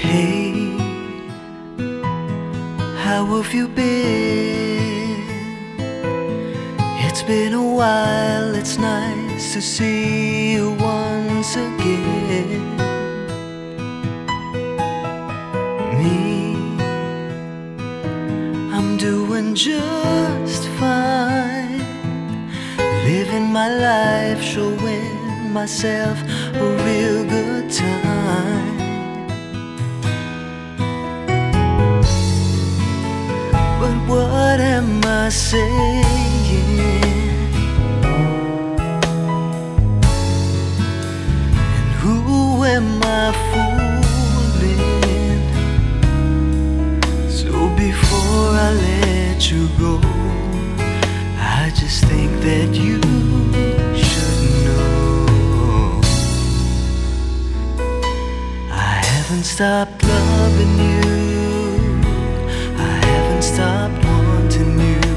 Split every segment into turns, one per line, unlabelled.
Hey, how have you been? It's been a while, it's nice to see you once again. Me, I'm doing just fine, living my life, showing myself a real good time. But what am I saying? And who am I fooling? So before I let you go, I just think that you should know I haven't stopped loving you, stopped wanting you,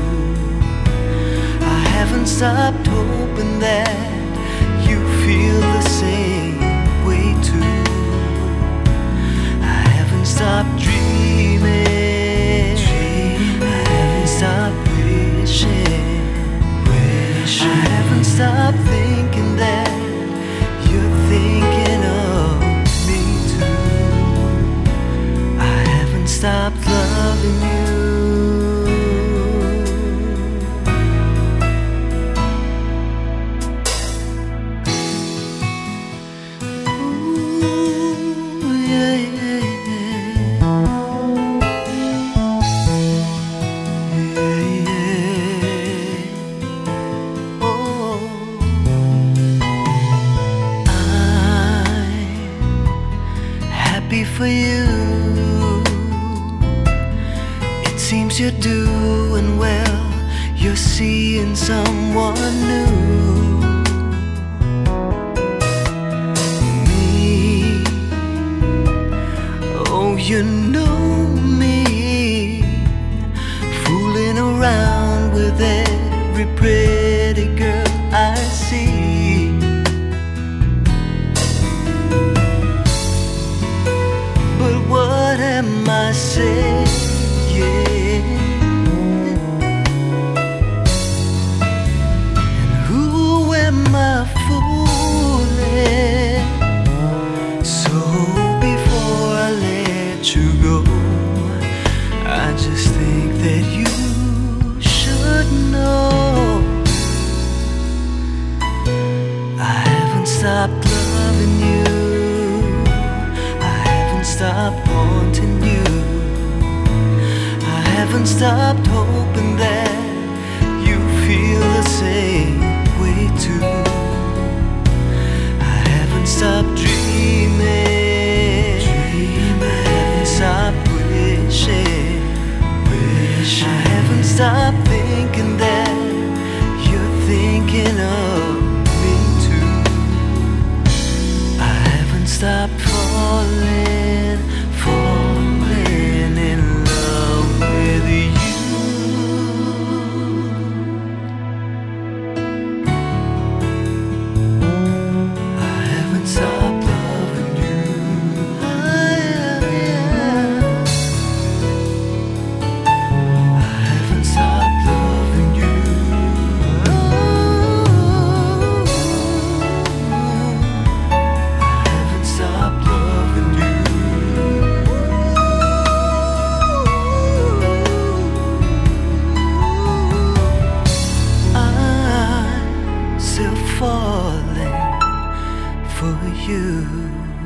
I haven't stopped hoping that you feel the same way too. I haven't stopped dreaming, I haven't stopped wishing, I haven't stopped thinking that you're thinking of me too. I haven't stopped loving you. For you, it seems you're doing well, you're seeing someone new. Me, oh, you know me, fooling around with every pretty girl I see. What am I saying? And who am I fooling? So before I let you go, I just think that you should know I haven't stopped loving you, stopped wanting you, I haven't stopped hoping that you feel the same way too. I haven't stopped dreaming, I haven't stopped wishing, I haven't stopped thinking that you're thinking of me too. I haven't stopped falling in love with you. I haven't stopped loving you. I haven't stopped loving you. I haven't stopped loving you. Falling for you.